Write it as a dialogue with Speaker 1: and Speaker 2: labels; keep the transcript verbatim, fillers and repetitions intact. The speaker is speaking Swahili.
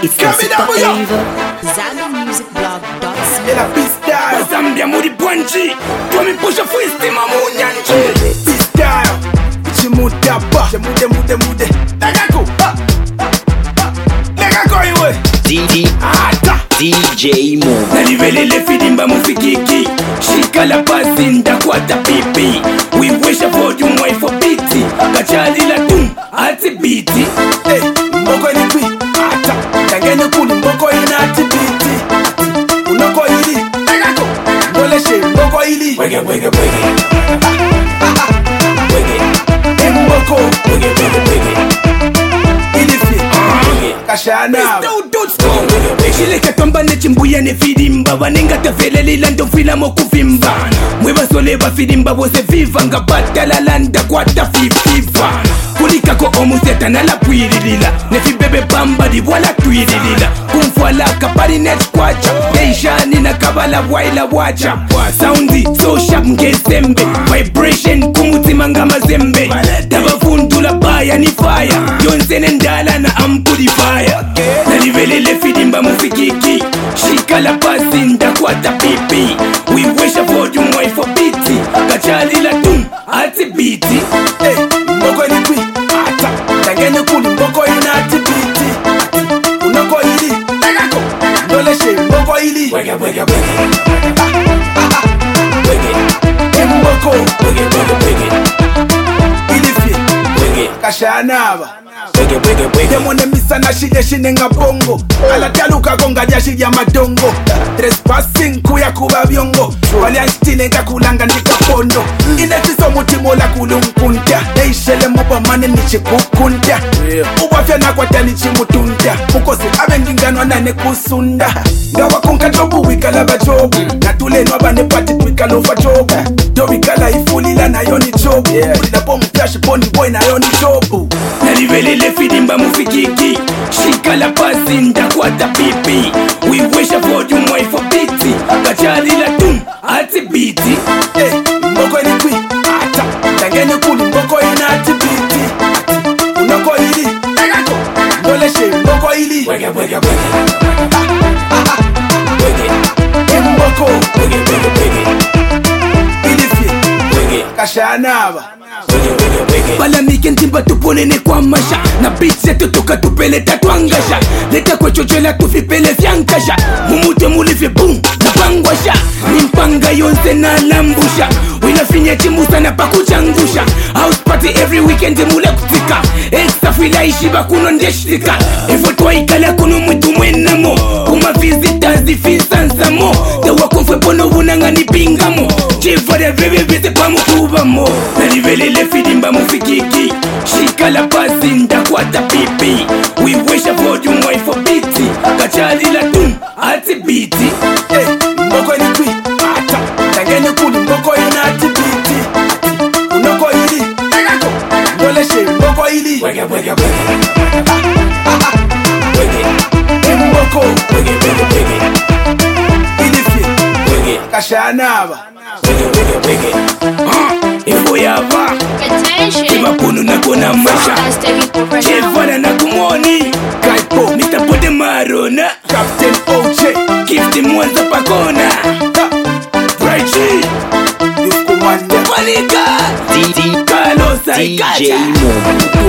Speaker 1: It's Super Ava, Zambia Music Blog dot com.
Speaker 2: E la pista Zambia muri bwanji Tomi pusha fuisti mamu nyanji Pista Chimuda ba Chimude mude mude Nagako Nagako iwe
Speaker 3: D D
Speaker 2: Ata
Speaker 3: D J Mo
Speaker 2: Nalivelele fidimba mufikiki Shika la basi ndakwata pipi We wish a volume way for biti Kachali la tum ati biti Hey, mboko ni kwi Ata Kangene kuli mboko ina ati biti Unoko ili Nagako Ndoleshe mboko ili Wege wege wege Wege Mboko Wege wege wege Ilifi Kashana Shileka tomba ne chimbuya ne fidimba Wanenga tefeleli lando fila moku fimba Mweba sole ba fidimba wose viva Nga bata la landa kwa ta fifiva Kulika ko omu seta na la puirilila Nefi bebe bamba di wala tuirilila Kumfwala kapari net kwacha Deishani na kabala waila wacha Soundi so sharp ngesembe Vibration kumutima nga mazembe Daba fundula baya ni fire Yonsene ndala na amplifier Nalivelele fidimba mufikiki Shika la basi ndakwata pipi We wish a volume way for biti Kachali la tum ati biti Hey, mboko ni kwi Ata, tangene kuli mboko ina ati biti Unoko ili, nagako Ndoleshe mboko ili Wege wege wege Wege Mboko Wege wege wege Ilifi Wege Kashanaba Wege wege wege Demone misa na shide shine nga bongo Alataluka konga jashi ya madongo Trespassing kuya kuba biongo Wali anstine nga kulanga ndika pondo Inetiso mutimola kulunkunta Neishele muba mane nichi kukunta Uwafya na kwa tani chimutunta Mukosi abengingano nane kusunda Gawa kunka jobu wikala bajobu Natule nwaba ne pati twikala ufa jobu Do wikala ifulila na yoni jobu Ulila pomu flash boni boy na yoni jobu Nalivelele fidimba mufikiki Shika la basi ndakwata pipi We wish a volume way for biti Kachali la tum ati biti Hey, mboko ni kwi Ata, tangene kuli mboko ina ati biti Unoko ili, nagako Ndoleshe mboko ili Wege wege wege Wege Mboko Wege wege wege Ilifi Wege Kashanaba Bala miken timba tuponene kwa masha Na beat zetu tuka tupele tatuangasha Leta kwa chochola tufipele vyankasha Mumute mulifi boom na pangwasha Nimpanga yonse na lambusha Wina finye chimusa na pakuchangusha House party every weekend mule kutika Extra fila ishiba kuno ndeshtika Ifo tuwa ikala kuno mwitu mwenamo Kuma visitors di finsansamo Tewa konfwe pono unanga nipingamo Chifa de bebe vise pa mukubamo Nalivelele fidimba mufikiki Shika la basi ndakwata pipi We wish a volume way for biti Kachali la tum ati biti Hey, mboko ni kwi Ata, tangene kuli mboko ina ati biti Unoko ili, nagako Ndoleshe mboko ili Wege wege wege Wege Mboko Wege wege wege Ilifi Wege Kashanaba Wege wege wege Ifo yava Kimapunu na kona masha Chefana na kumoni Kaipo Mister Pode Marona Captain O J Gifty Mwanza Pakona Brighty Youth Commander Malika
Speaker 3: D D
Speaker 2: Carlos
Speaker 3: D J Mo